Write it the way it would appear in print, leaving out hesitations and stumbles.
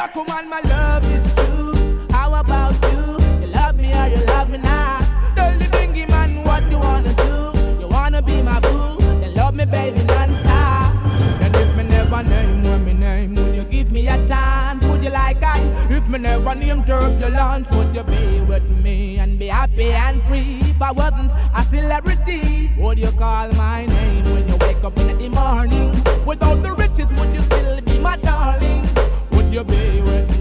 black woman, my love is true. How about you? You love me or you love me not? Dirty dingy man, what you wanna do? You wanna be my boo? Then love me, baby, non-stop. Then if me never name when me name, would you give me a chance? Would you like I? If me never name turbulence, would you be with me and be happy and free? If I wasn't a celebrity, would you call my name when you wake up in the morning? Without the riches, would you still be my darling? Would you be with